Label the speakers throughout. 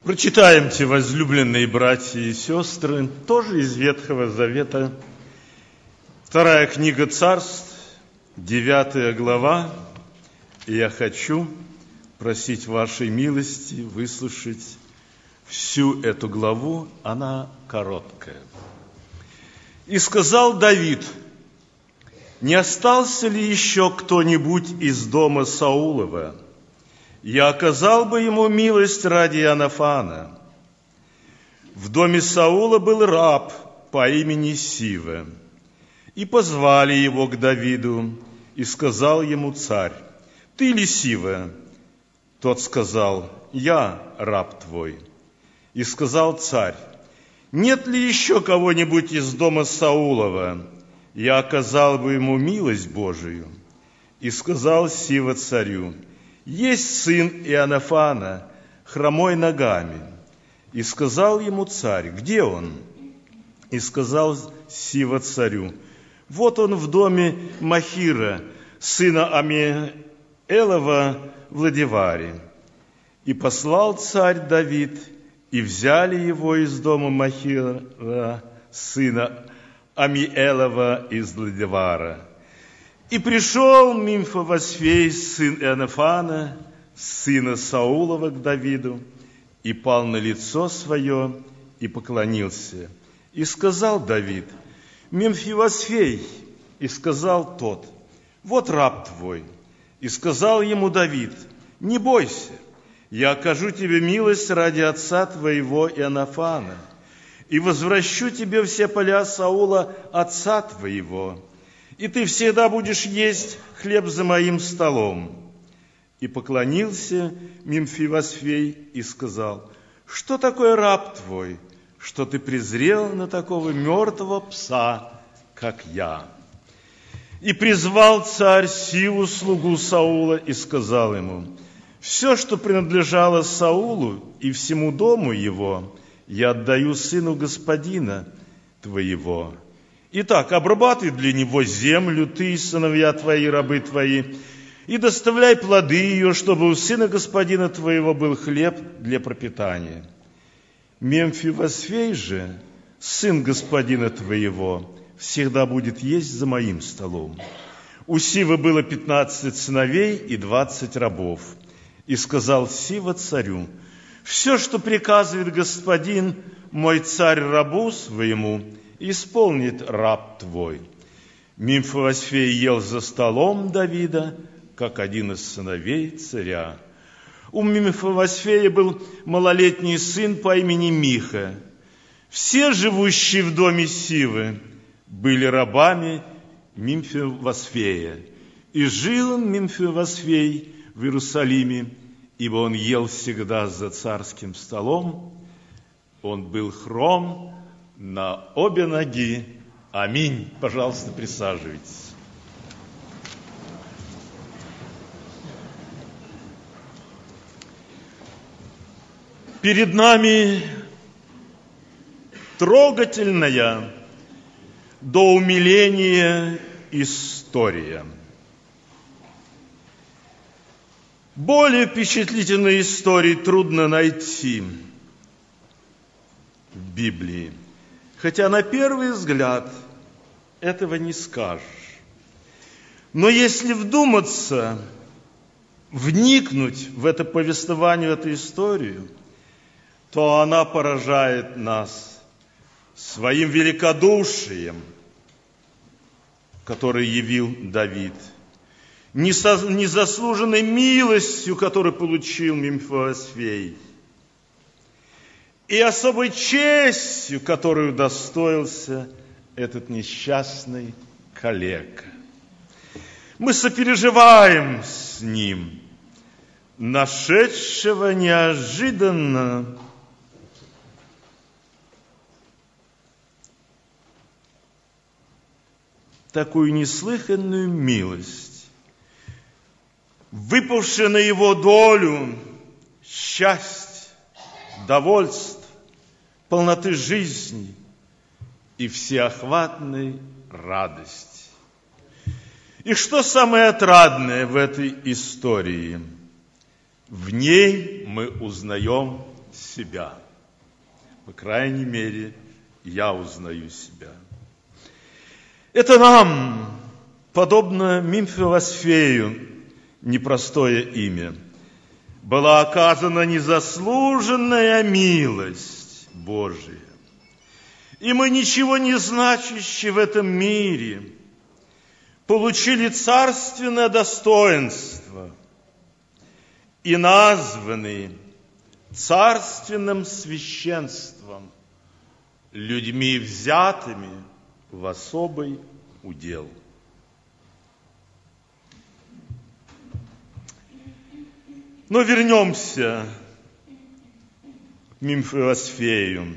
Speaker 1: Прочитаемте, возлюбленные братья и сестры, тоже из Ветхого Завета, 2 книга Царств, 9 глава. И я хочу просить вашей милости выслушать всю эту главу, она короткая. «И сказал Давид: не остался ли еще кто-нибудь из дома Саулова? Я оказал бы ему милость ради Иоаннафана. В доме Саула был раб по имени Сива. И позвали его к Давиду, и сказал ему царь: ты ли Сива? Тот сказал: я раб твой. И сказал царь: нет ли еще кого-нибудь из дома Саулова? Я оказал бы ему милость Божию. И сказал Сива царю: есть сын Иоаннафана, хромой ногами. И сказал ему царь: где он? И сказал Сива царю: вот он в доме Махира, сына Амиэлова, в Лодеваре. И послал царь Давид, и взяли его из дома Махира, сына Амиэлова, из Лодевара. И пришел Мемфивосфей, сын Иоаннафана, сына Саулова, к Давиду, и пал на лицо свое, и поклонился. И сказал Давид: Мемфивосфей. И сказал тот: вот раб твой. И сказал ему Давид: не бойся, я окажу тебе милость ради отца твоего Иоаннафана, и возвращу тебе все поля Саула, отца твоего, и ты всегда будешь есть хлеб за моим столом. И поклонился Мемфивосфей и сказал: что такое раб твой, что ты презрел на такого мертвого пса, как я? И призвал царь Сиву, слугу Саула, и сказал ему: все, что принадлежало Саулу и всему дому его, я отдаю сыну господина твоего. Итак, обрабатывай для него землю, ты и сыновья твои, рабы твои, и доставляй плоды ее, чтобы у сына господина твоего был хлеб для пропитания. Мемфивосфей же, сын господина твоего, всегда будет есть за моим столом. У Сивы было 15 сыновей и 20 рабов. И сказал Сива царю: все, что приказывает господин мой царь рабу своему, исполнит раб твой. Мемфивосфей ел за столом Давида, как один из сыновей царя. У Мемфивосфея был малолетний сын по имени Миха. Все живущие в доме Сивы были рабами Мемфивосфея. И жил Мемфивосфей в Иерусалиме, ибо он ел всегда за царским столом. Он был хром на обе ноги. Аминь. Пожалуйста, присаживайтесь. Перед нами трогательная до умиления история. Более впечатлительной истории трудно найти в Библии. Хотя на первый взгляд этого не скажешь. Но если вдуматься, вникнуть в это повествование, в эту историю, то она поражает нас своим великодушием, который явил Давид, незаслуженной милостью, которую получил Мемфивосфей, и особой честью, которую удостоился этот несчастный калека. Мы сопереживаем с ним, нашедшего неожиданно такую неслыханную милость, выпавшую на его долю счастье, довольств, полноты жизни и всеохватной радости. И что самое отрадное в этой истории? В ней мы узнаем себя. По крайней мере, я узнаю себя. Это нам, подобно Мемфивосфею, непростое имя, была оказана незаслуженная милость Божия. И мы, ничего не значащие в этом мире, получили царственное достоинство и названы царственным священством, людьми, взятыми в особый удел. Но вернемся к Мемфивосфею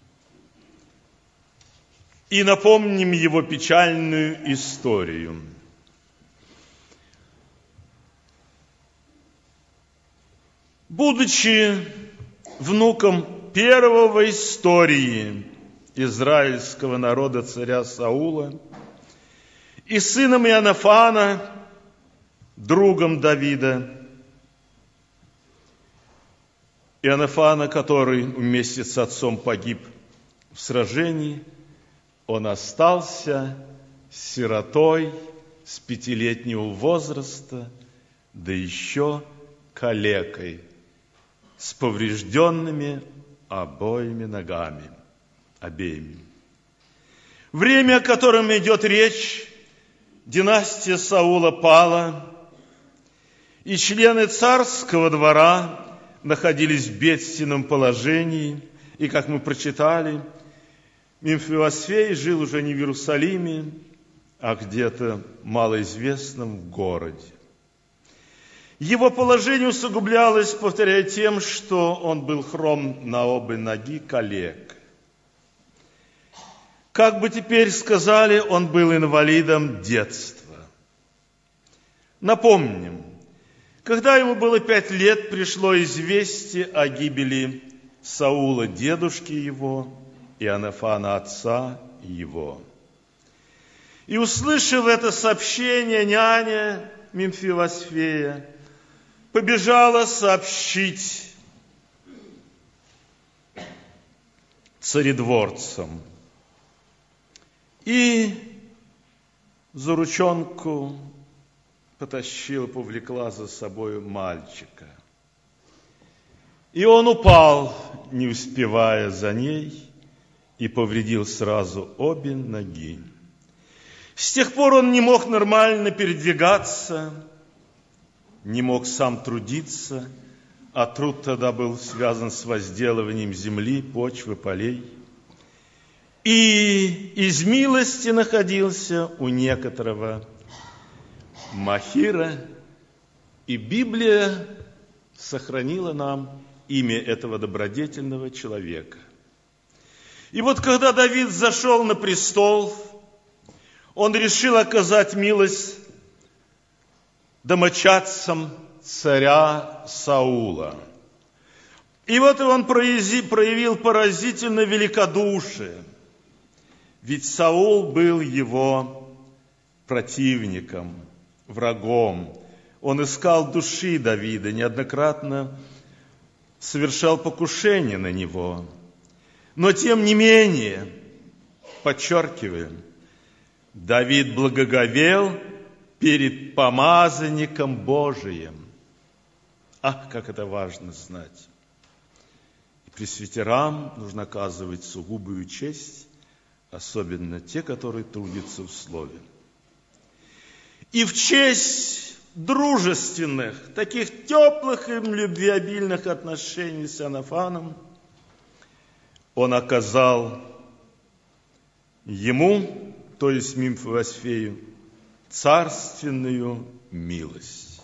Speaker 1: и напомним его печальную историю. Будучи внуком первого в истории израильского народа царя Саула и сыном Иоаннафана, другом Давида, Иоаннафана, который вместе с отцом погиб в сражении, он остался сиротой с 5-летнего возраста, да еще калекой, с поврежденными обеими ногами. Время, о котором идет речь, династия Саула пала, и члены царского двора находились в бедственном положении, и, как мы прочитали, Мемфивосфей жил уже не в Иерусалиме, а где-то малоизвестном городе. Его положение усугублялось, повторяя, тем, что он был хром на обе ноги, калек. Как бы теперь сказали, он был инвалидом детства. Напомним, когда ему было 5 лет, пришло известие о гибели Саула, дедушки его, и Иоаннафана, отца его. И, услышав это сообщение, няня Мемфивосфея побежала сообщить царедворцам. И за ручонку потащила, повлекла за собой мальчика. И он упал, не успевая за ней, и повредил сразу обе ноги. С тех пор он не мог нормально передвигаться, не мог сам трудиться, а труд тогда был связан с возделыванием земли, почвы, полей. И из милости находился у некоторого махира, и Библия сохранила нам имя этого добродетельного человека. И вот когда Давид зашел на престол, он решил оказать милость домочадцам царя Саула. И вот он проявил поразительное великодушие, ведь Саул был его противником, врагом. Он искал души Давида, неоднократно совершал покушение на него. Но тем не менее, подчеркиваем, Давид благоговел перед помазанником Божиим. Ах, как это важно знать! И пресвитерам нужно оказывать сугубую честь, особенно те, которые трудятся в слове. И в честь дружественных, таких теплых и любвеобильных отношений с Иоаннафаном он оказал ему, то есть Мемфивосфею, царственную милость.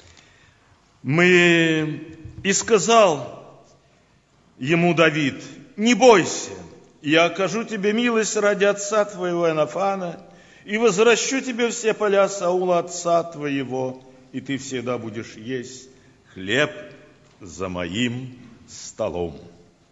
Speaker 1: И сказал ему Давид: не бойся, я окажу тебе милость ради отца твоего Иоаннафана, и возвращу тебе все поля Саула, отца твоего, и ты всегда будешь есть хлеб за моим столом.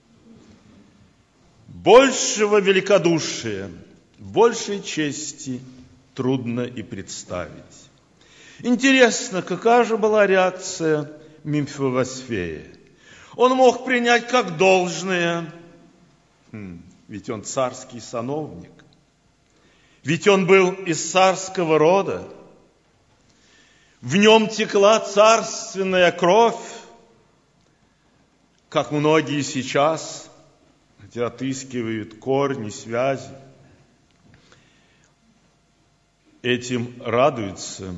Speaker 1: Большего великодушия, большей чести трудно и представить. Интересно, какая же была реакция Мемфивосфея? Он мог принять как должное, ведь он царский сановник, ведь он был из царского рода, в нем текла царственная кровь, как многие сейчас, хотя отыскивают корни, связи, этим радуются.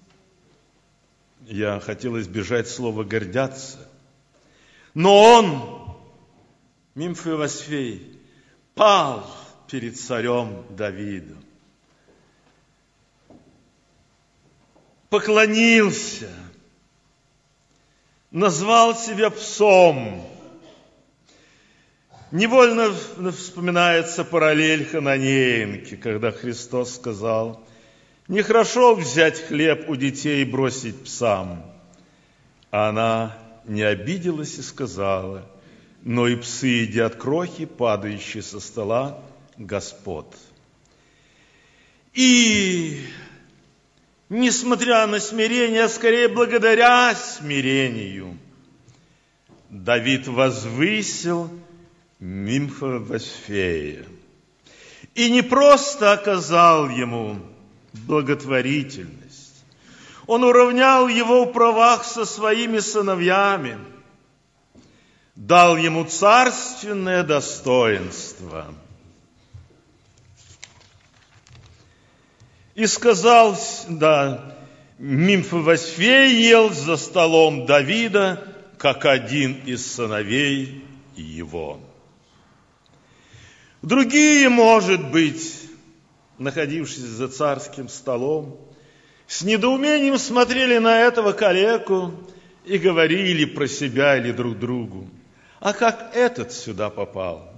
Speaker 1: Я хотел избежать слова «гордятся». Но он, Мемфивосфей, пал перед царем Давидом, поклонился, назвал себя псом. Невольно вспоминается параллель Хананеенки, когда Христос сказал: «Нехорошо взять хлеб у детей и бросить псам». А она не обиделась и сказала: «Но и псы едят крохи, падающие со стола господ». И, несмотря на смирение, а скорее благодаря смирению, Давид возвысил Мемфивосфея и не просто оказал ему благотворительность, он уравнял его в правах со своими сыновьями, дал ему царственное достоинство. И сказал, Мемфивосфей ел за столом Давида, как один из сыновей его. Другие, может быть, находившись за царским столом, с недоумением смотрели на этого калеку и говорили про себя или друг другу: а как этот сюда попал?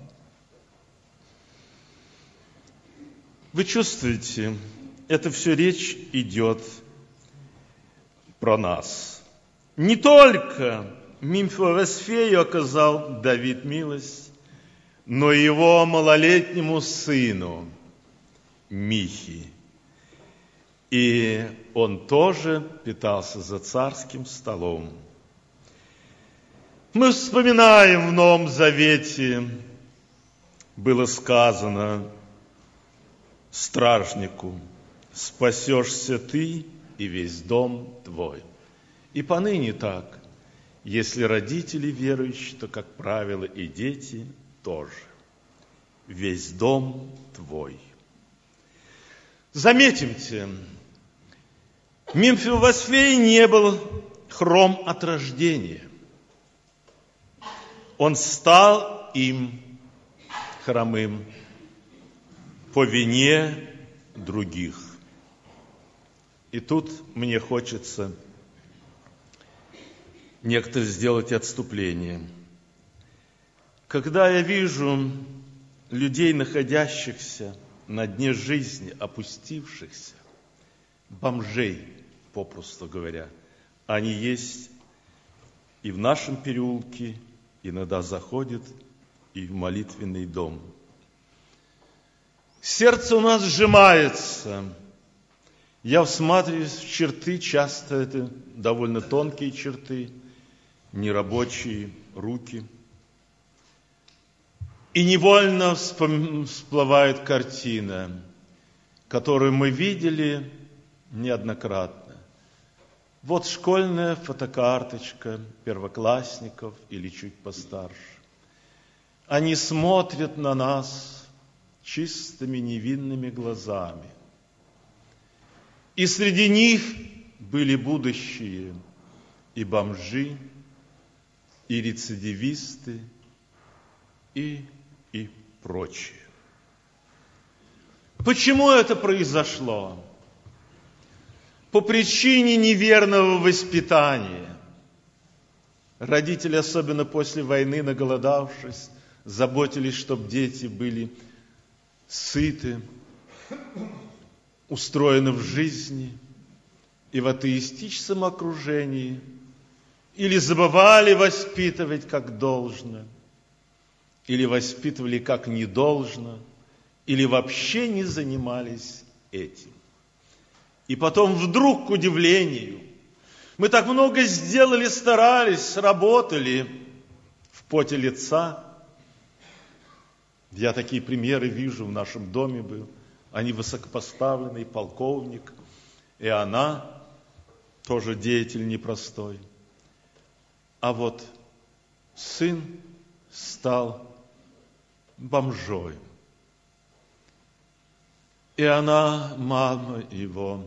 Speaker 1: Вы чувствуете, это все речь идет про нас. Не только Мемфивосфею оказал Давид милость, но и его малолетнему сыну Михи. И он тоже питался за царским столом. Мы вспоминаем, в Новом Завете было сказано стражнику: спасешься ты и весь дом твой. И поныне так. Если родители верующие, то, как правило, и дети тоже. Весь дом твой. Заметьте, Мемфивосфей не был хром от рождения. Он стал им хромым по вине других. И тут мне хочется некоторые сделать отступление. Когда я вижу людей, находящихся на дне жизни, опустившихся, бомжей, попросту говоря, они есть и в нашем переулке, иногда заходят и в молитвенный дом. Сердце у нас сжимается. Я всматриваюсь в черты, часто это довольно тонкие черты, нерабочие руки. И невольно всплывает картина, которую мы видели неоднократно. Вот школьная фотокарточка первоклассников или чуть постарше. Они смотрят на нас чистыми невинными глазами. И среди них были будущие и бомжи, и рецидивисты, и прочее. Почему это произошло? По причине неверного воспитания. Родители, особенно после войны, наголодавшись, заботились, чтобы дети были сыты, устроены в жизни и в атеистическом окружении, или забывали воспитывать как должно, или воспитывали как не должно, или вообще не занимались этим. И потом вдруг, к удивлению, мы так много сделали, старались, работали, поте лица. Я такие примеры вижу, в нашем доме был. Они высокопоставленный полковник, и она тоже деятель непростой. А вот сын стал бомжой. И она, мама его,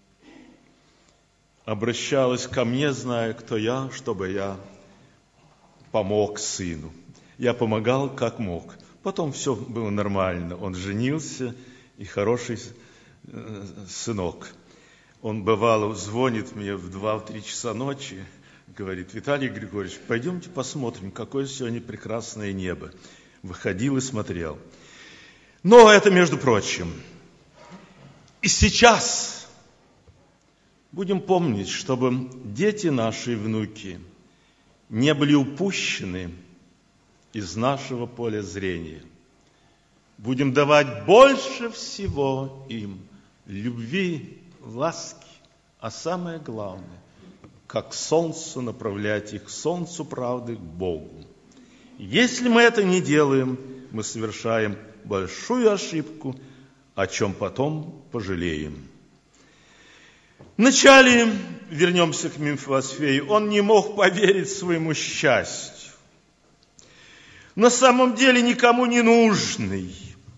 Speaker 1: обращалась ко мне, зная, кто я, чтобы я помог сыну. Я помогал, как мог. Потом все было нормально. Он женился, и хороший сынок. Он, бывало, звонит мне в 2-3 часа ночи, говорит: Виталий Григорьевич, пойдемте посмотрим, какое сегодня прекрасное небо. Выходил и смотрел. Но это, между прочим. И сейчас будем помнить, чтобы дети наши и внуки не были упущены из нашего поля зрения. Будем давать больше всего им любви, ласки, а самое главное, как солнцу направлять их, к солнцу правды, к Богу. Если мы это не делаем, мы совершаем большую ошибку, о чем потом пожалеем. Вначале, вернемся к Мефибосфею, он не мог поверить своему счастью. На самом деле никому не нужный,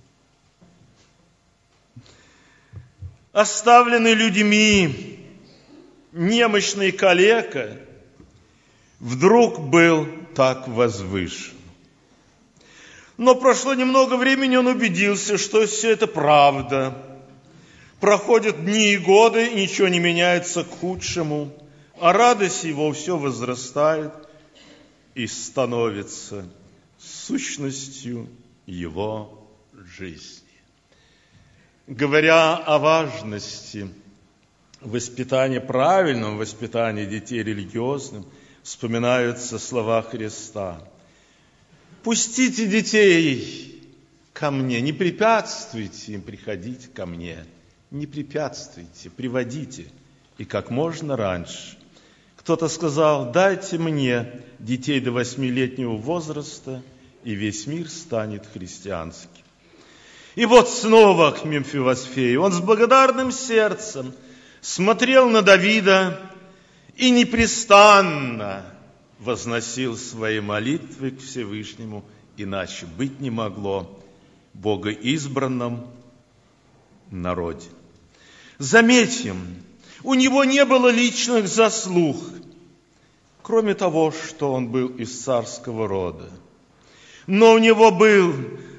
Speaker 1: оставленный людьми, немощный калека, вдруг был так возвышен. Но прошло немного времени, он убедился, что все это правда. Проходят дни и годы, и ничего не меняется к худшему, а радость его все возрастает и становится сущностью его жизни. Говоря о важности воспитания, правильного воспитания детей религиозным, вспоминаются слова Христа. «Пустите детей ко мне, не препятствуйте им приходить ко мне, не препятствуйте, приводите, и как можно раньше». Кто-то сказал: «Дайте мне детей до 8-летнего возраста, и весь мир станет христианским». И вот снова к Мефибосфею. Он с благодарным сердцем смотрел на Давида и непрестанно возносил свои молитвы к Всевышнему, иначе быть не могло, богоизбранном народе. Заметим, у него не было личных заслуг, кроме того, что он был из царского рода. Но у него был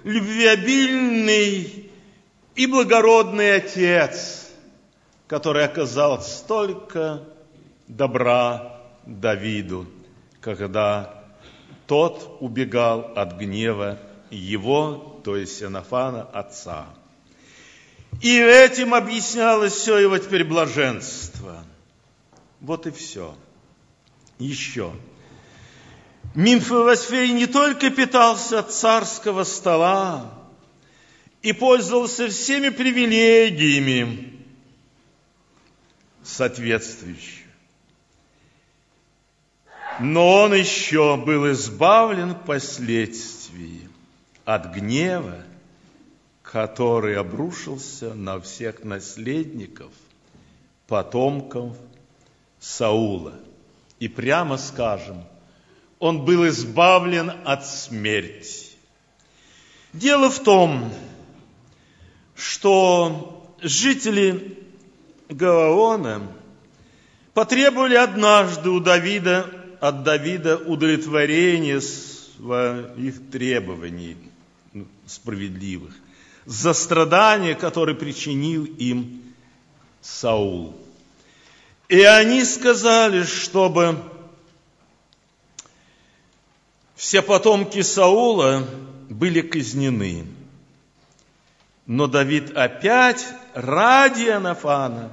Speaker 1: любвеобильный и благородный отец, который оказал столько добра Давиду, когда тот убегал от гнева его, то есть Иоаннафана, отца. И этим объяснялось все его теперь блаженство. Вот и все. Еще. Мефибосфей не только питался от царского стола и пользовался всеми привилегиями соответствующими, но он еще был избавлен впоследствии от гнева, который обрушился на всех наследников, потомков Саула. И прямо скажем, он был избавлен от смерти. Дело в том, что жители Гаваона потребовали однажды от Давида удовлетворения своих требований справедливых за страдания, которые причинил им Саул. И они сказали, чтобы все потомки Саула были казнены. Но Давид опять ради Иоаннафана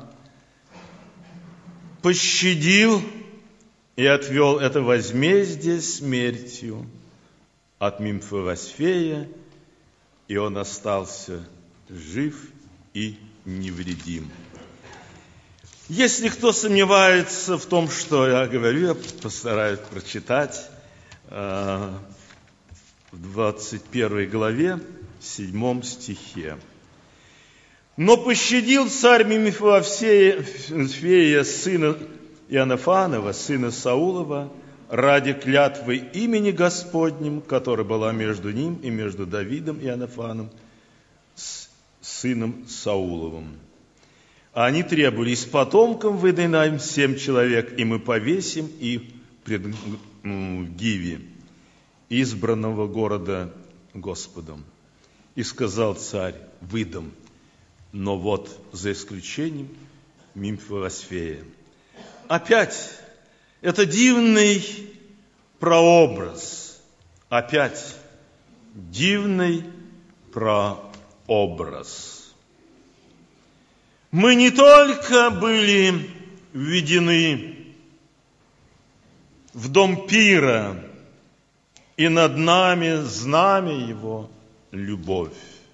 Speaker 1: пощадил и отвел это возмездие смертью от Мефибосфея, и он остался жив и невредим. Если кто сомневается в том, что я говорю, я постараюсь прочитать в 21 главе, 7 стихе. «Но пощадил царь Мефивосфея, сына Иоаннафанова, сына Саулова, ради клятвы имени Господним, которая была между ним и между Давидом и Иоаннафаном, сыном Сауловым. А они требовали: из потомков выдай нам 7 человек, и мы повесим их пред Гиве, избранного города Господом. И сказал царь: выдам, но вот за исключением Мефивосфея». Опять это дивный прообраз. Опять дивный прообраз. Мы не только были введены в дом пира, и над нами знамя его любовь,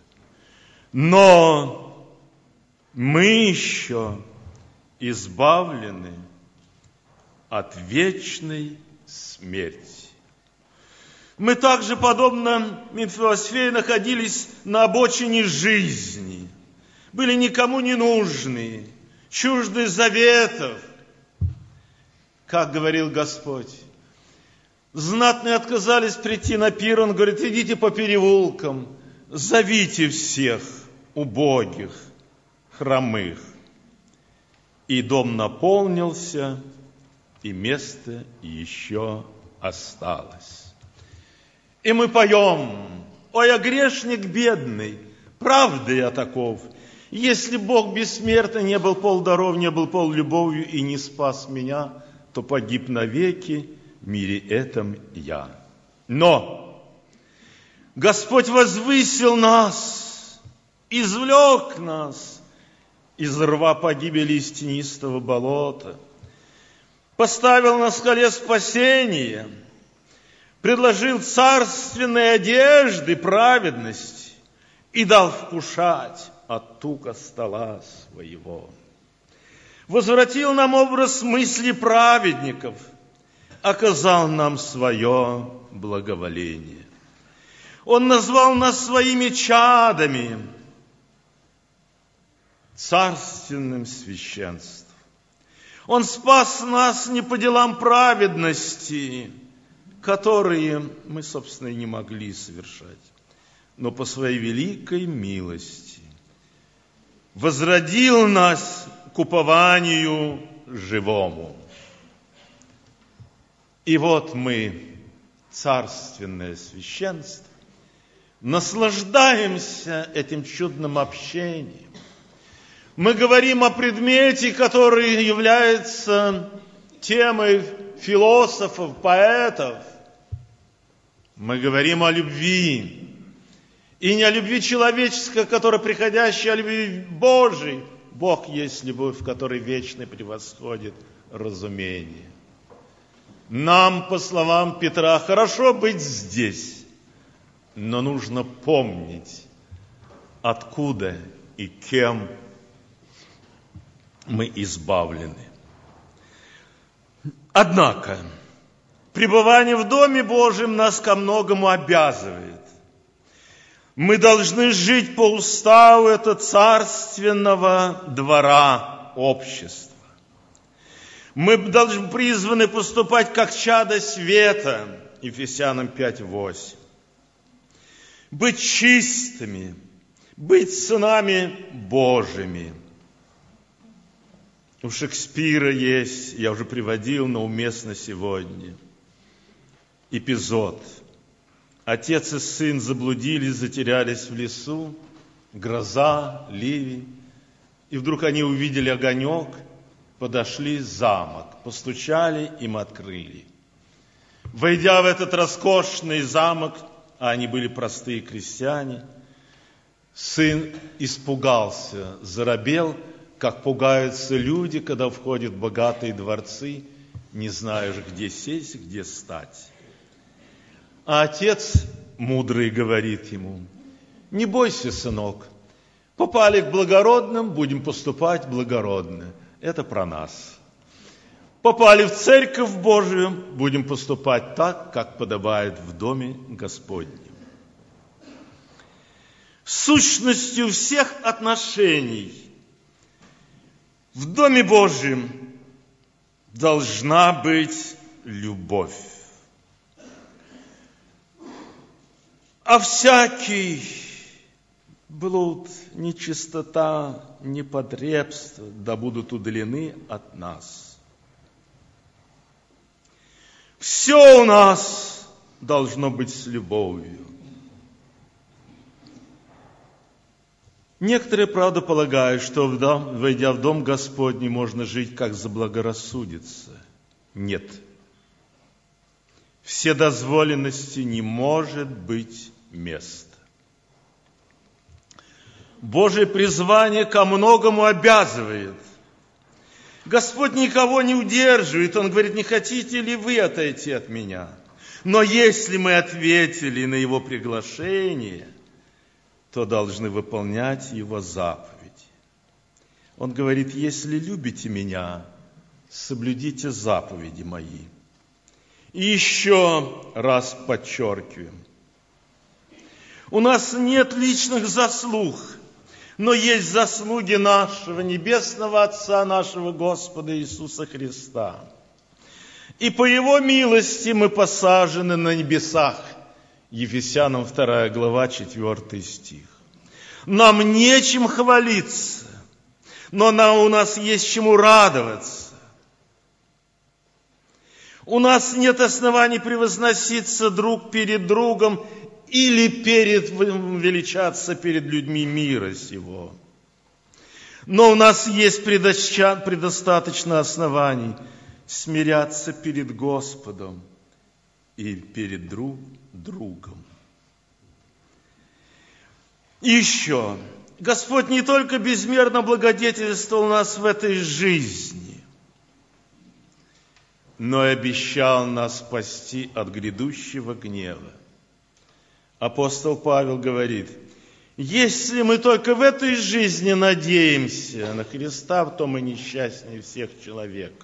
Speaker 1: но мы еще избавлены от вечной смерти. Мы также, подобно Мефивосфею, находились на обочине жизни, были никому не нужны, чужды заветов. Как говорил Господь, знатные отказались прийти на пир, Он говорит: идите по переулкам, зовите всех убогих, хромых. И дом наполнился, и место еще осталось. И мы поем: ой, я грешник бедный, правда я таков. Если Бог бессмертный, не был полдаров, не был пол любовью и не спас меня, то погиб навеки в мире этом я. Но Господь возвысил нас, извлек нас из рва погибели из тенистого болота, поставил на скале спасения, предложил царственные одежды праведности и дал вкушать от тука стола своего. Возвратил нам образ мысли праведников, оказал нам свое благоволение. Он назвал нас своими чадами, царственным священством. Он спас нас не по делам праведности, которые мы, собственно, и не могли совершать, но по своей великой милости. Возродил нас к упованию живому. И вот мы, царственное священство, наслаждаемся этим чудным общением. Мы говорим о предмете, который является темой философов, поэтов. Мы говорим о любви. И не о любви человеческой, которая приходящая, а о любви Божией. Бог есть любовь, в которой вечно превосходит разумение. Нам, по словам Петра, хорошо быть здесь, но нужно помнить, откуда и кем мы избавлены. Однако, пребывание в Доме Божьем нас ко многому обязывает. Мы должны жить по уставу этого царственного двора общества. Мы должны призваны поступать как чада света, Ефесянам 5:8. Быть чистыми, быть сынами Божьими. У Шекспира есть, я уже приводил, но уместно сегодня, эпизод. Отец и сын заблудились, затерялись в лесу, гроза, ливень. И вдруг они увидели огонек, подошли в замок, постучали, им открыли. Войдя в этот роскошный замок, а они были простые крестьяне, сын испугался, заробел, как пугаются люди, когда входят в богатые дворцы, не знаешь, где сесть, где стать. А отец мудрый говорит ему: не бойся, сынок, попали к благородным, будем поступать благородно. Это про нас. попали в Церковь Божию, будем поступать так, как подобает в Доме Господнем. Сущностью всех отношений в Доме Божьем должна быть любовь. А всякий блуд, нечистота, непотребство да будут удалены от нас. Все у нас должно быть с любовью. Некоторые, правда, полагают, что, войдя в Дом Господний, можно жить, как заблагорассудится. Нет. Вседозволенности не может быть места. Божие призвание ко многому обязывает. Господь никого не удерживает. Он говорит: не хотите ли вы отойти от меня? Но если мы ответили на Его приглашение, то должны выполнять Его заповеди. Он говорит: если любите меня, соблюдите заповеди мои. И еще раз подчеркиваем: у нас нет личных заслуг, но есть заслуги нашего Небесного Отца, нашего Господа Иисуса Христа. И по Его милости мы посажены на небесах. Ефесянам 2 глава, 4 стих. Нам нечем хвалиться, но у нас есть чему радоваться. У нас нет оснований превозноситься друг перед другом или величаться перед людьми мира сего. Но у нас есть предостаточно оснований смиряться перед Господом и перед другом. И еще, Господь не только безмерно благодетельствовал нас в этой жизни, но и обещал нас спасти от грядущего гнева. Апостол Павел говорит: если мы только в этой жизни надеемся на Христа, то мы несчастнее всех человеков.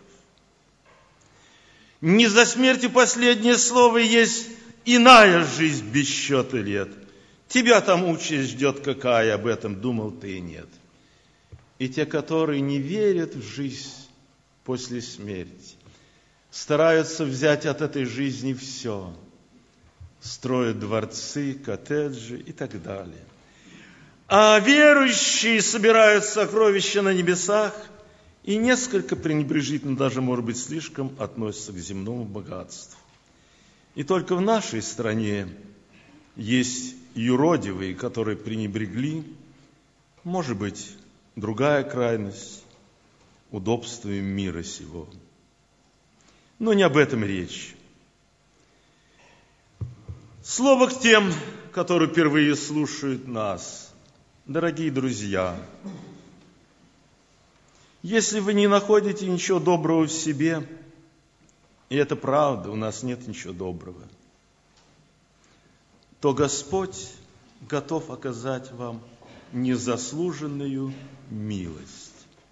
Speaker 1: Не за смертью последнее слово, есть иная жизнь без счета лет. Тебя там участь ждет какая, об этом думал ты и нет. И те, которые не верят в жизнь после смерти, стараются взять от этой жизни все. Строят дворцы, коттеджи и так далее. А верующие собирают сокровища на небесах и несколько пренебрежительно, даже, может быть, слишком относятся к земному богатству. И только в нашей стране есть юродивые, которые пренебрегли, может быть, другая крайность, удобствами мира сего. Но не об этом речь. Слово к тем, которые впервые слушают нас. Дорогие друзья, если вы не находите ничего доброго в себе, и это правда, у нас нет ничего доброго, то Господь готов оказать вам незаслуженную милость.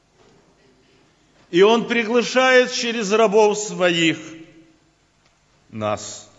Speaker 1: И Он приглашает через рабов своих нас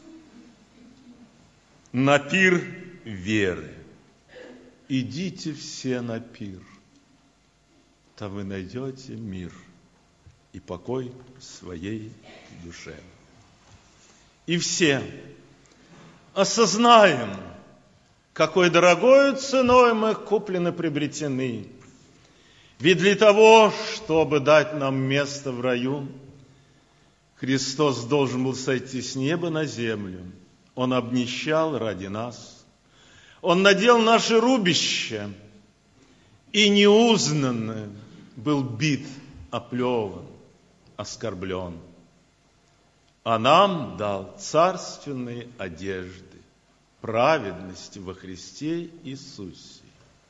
Speaker 1: на пир веры. Идите все на пир, то вы найдете мир и покой в своей душе. И все осознаем, какой дорогою ценой мы куплены, приобретены. Ведь для того, чтобы дать нам место в раю, Христос должен был сойти с неба на землю. Он обнищал ради нас. Он надел наши рубища и неузнанно был бит, оплеван, оскорблен. А нам дал царственные одежды праведности во Христе Иисусе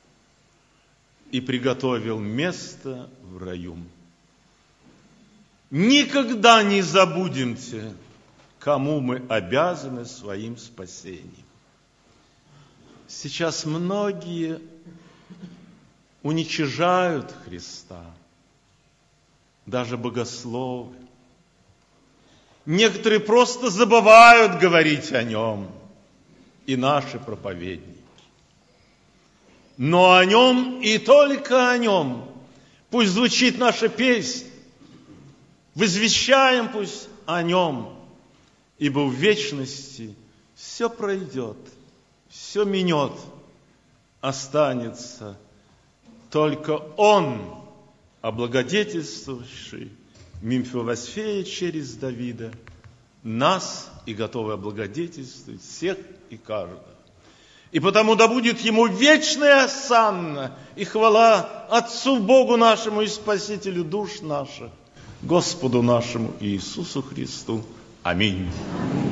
Speaker 1: и приготовил место в раю. Никогда не забудемте, кому мы обязаны своим спасением. Сейчас многие уничижают Христа, даже богословы, Некоторые просто забывают говорить о Нем. И наши проповедники. Но о Нем и только о Нем. Пусть звучит наша песня. Возвещаем пусть о Нем. Ибо в вечности все пройдет, все минет. Останется только Он, облагодетельствовавший Мемфивосфея через Давида, нас и готовый облагодетельствовать всех и каждого. И потому да будет Ему вечная осанна и хвала Отцу Богу нашему и Спасителю душ наших, Господу нашему Иисусу Христу. Аминь.